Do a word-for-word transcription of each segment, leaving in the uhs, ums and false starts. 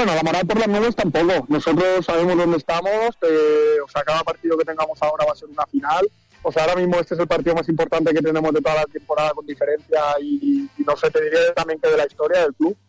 Bueno, la moral por las nubes tampoco. Nosotros sabemos dónde estamos, eh, o sea, cada partido que tengamos ahora va a ser una final. O sea, ahora mismo este es el partido más importante que tenemos de toda la temporada con diferencia y, y no sé, te diré también que de la historia del club.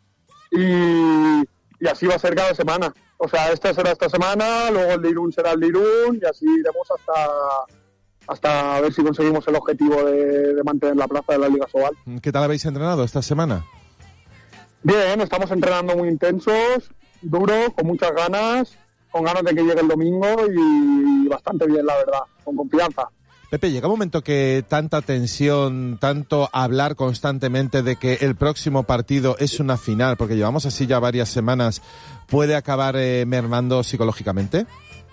Y, y así va a ser cada semana. O sea, esta será esta semana, luego el de Irún será el de Irún y así iremos hasta, hasta ver si conseguimos el objetivo de, de mantener la plaza de la Liga Sobal. ¿Qué tal habéis entrenado esta semana? Bien, estamos entrenando muy intensos, duros, con muchas ganas, con ganas de que llegue el domingo y bastante bien, la verdad, con confianza. Pepe, llega un momento que tanta tensión, tanto hablar constantemente de que el próximo partido es una final, porque llevamos así ya varias semanas, ¿puede acabar eh, mermando psicológicamente?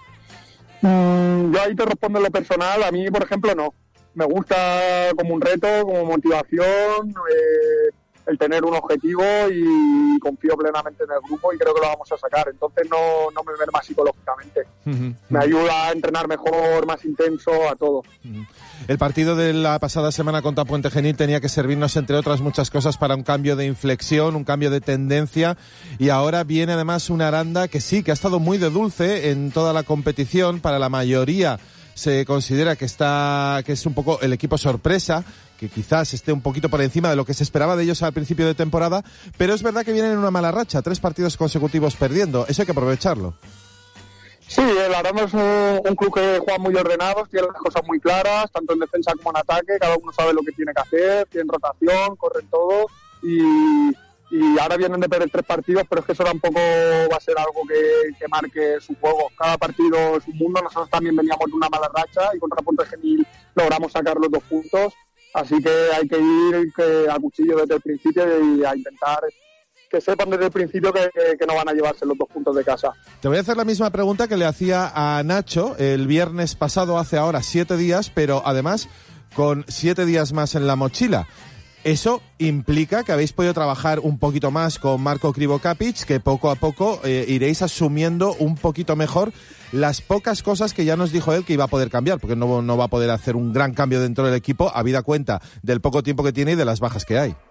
Mm, yo ahí te respondo en lo personal, a mí, por ejemplo, no. Me gusta como un reto, como motivación, eh, el tener un objetivo y confío plenamente en el grupo y creo que lo vamos a sacar. Entonces no, no me merma psicológicamente. Uh-huh. Me ayuda a entrenar mejor, más intenso, a todo. Uh-huh. El partido de la pasada semana contra Puente Genil tenía que servirnos, entre otras muchas cosas, para un cambio de inflexión, un cambio de tendencia, y ahora viene además una Aranda que sí, que ha estado muy de dulce en toda la competición. Para la mayoría se considera que está, que es un poco el equipo sorpresa, que quizás esté un poquito por encima de lo que se esperaba de ellos al principio de temporada, pero es verdad que vienen en una mala racha, tres partidos consecutivos perdiendo, eso hay que aprovecharlo. Sí, el Aranda es un, un club que juega muy ordenado, tiene las cosas muy claras, tanto en defensa como en ataque, cada uno sabe lo que tiene que hacer, tienen rotación, corren todo, y, y ahora vienen de perder tres partidos, pero es que eso tampoco va a ser algo que, que marque su juego. Cada partido es un mundo, nosotros también veníamos de una mala racha y contra Puente Genil logramos sacar los dos puntos. Así que hay que ir que, a cuchillo desde el principio y a intentar que sepan desde el principio que, que, que no van a llevarse los dos puntos de casa. Te voy a hacer la misma pregunta que le hacía a Nacho el viernes pasado, hace ahora siete días, pero además con siete días más en la mochila. Eso implica que habéis podido trabajar un poquito más con Marko Krivokapic, que poco a poco eh, iréis asumiendo un poquito mejor las pocas cosas que ya nos dijo él que iba a poder cambiar, porque no, no va a poder hacer un gran cambio dentro del equipo, habida cuenta del poco tiempo que tiene y de las bajas que hay.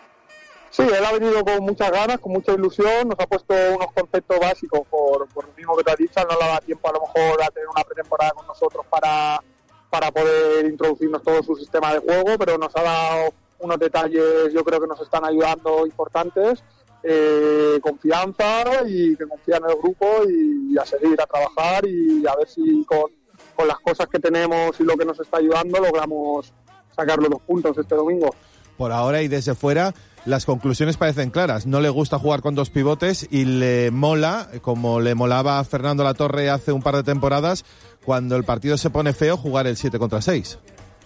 Sí, él ha venido con muchas ganas, con mucha ilusión, nos ha puesto unos conceptos básicos por, por lo mismo que te has dicho, no le da tiempo a lo mejor a tener una pretemporada con nosotros para, para poder introducirnos todo su sistema de juego, pero nos ha dado unos detalles, yo creo que nos están ayudando importantes, eh, confianza y que confían en el grupo y, y a seguir a trabajar y a ver si con, con las cosas que tenemos y lo que nos está ayudando logramos sacar los dos puntos este domingo. Por ahora y desde fuera las conclusiones parecen claras. No le gusta jugar con dos pivotes y le mola, como le molaba a Fernando Latorre hace un par de temporadas, cuando el partido se pone feo, jugar el siete contra seis.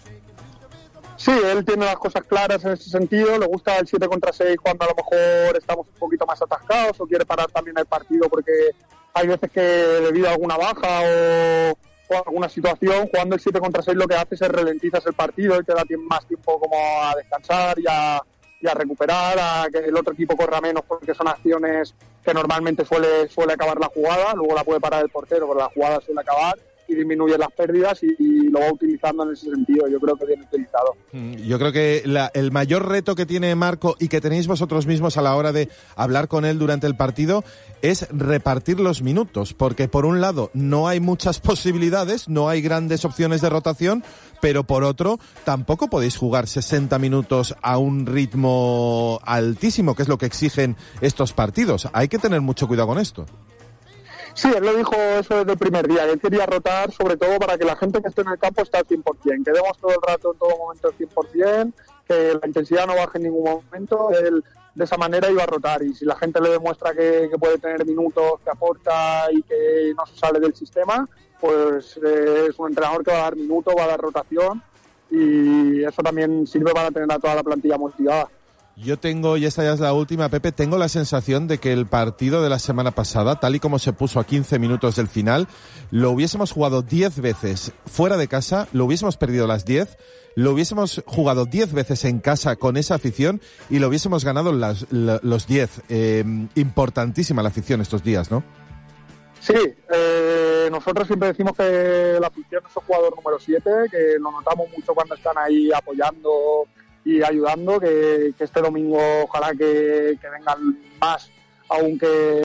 Sí, él tiene las cosas claras en ese sentido, le gusta el siete contra seis cuando a lo mejor estamos un poquito más atascados o quiere parar también el partido porque hay veces que debido a alguna baja o, o alguna situación, jugando el siete contra seis lo que hace es ralentizas el partido y te da más tiempo como a descansar y a, y a recuperar, a que el otro equipo corra menos porque son acciones que normalmente suele, suele acabar la jugada, luego la puede parar el portero, pero la jugada suele acabar y disminuye las pérdidas y, y lo va utilizando en ese sentido, yo creo que bien utilizado. Yo creo que la, el mayor reto que tiene Marko y que tenéis vosotros mismos a la hora de hablar con él durante el partido es repartir los minutos, porque por un lado no hay muchas posibilidades, no hay grandes opciones de rotación, pero por otro tampoco podéis jugar sesenta minutos a un ritmo altísimo, que es lo que exigen estos partidos. Hay que tener mucho cuidado con esto. Sí, él lo dijo eso desde el primer día, que él quería rotar sobre todo para que la gente que esté en el campo esté al cien por ciento, que demos todo el rato, en todo momento al cien por ciento, que la intensidad no baje en ningún momento, él de esa manera iba a rotar y si la gente le demuestra que, que puede tener minutos, que aporta y que no se sale del sistema, pues eh, es un entrenador que va a dar minutos, va a dar rotación y eso también sirve para tener a toda la plantilla motivada. Yo tengo, y esta ya es la última, Pepe, tengo la sensación de que el partido de la semana pasada, tal y como se puso a quince minutos del final, lo hubiésemos jugado diez veces fuera de casa, lo hubiésemos perdido las diez, lo hubiésemos jugado diez veces en casa con esa afición y lo hubiésemos ganado las, los diez. Eh, importantísima la afición estos días, ¿no? Sí, eh, nosotros siempre decimos que la afición es el jugador número siete, que lo notamos mucho cuando están ahí apoyando y ayudando, que, que este domingo ojalá que, que vengan más, aunque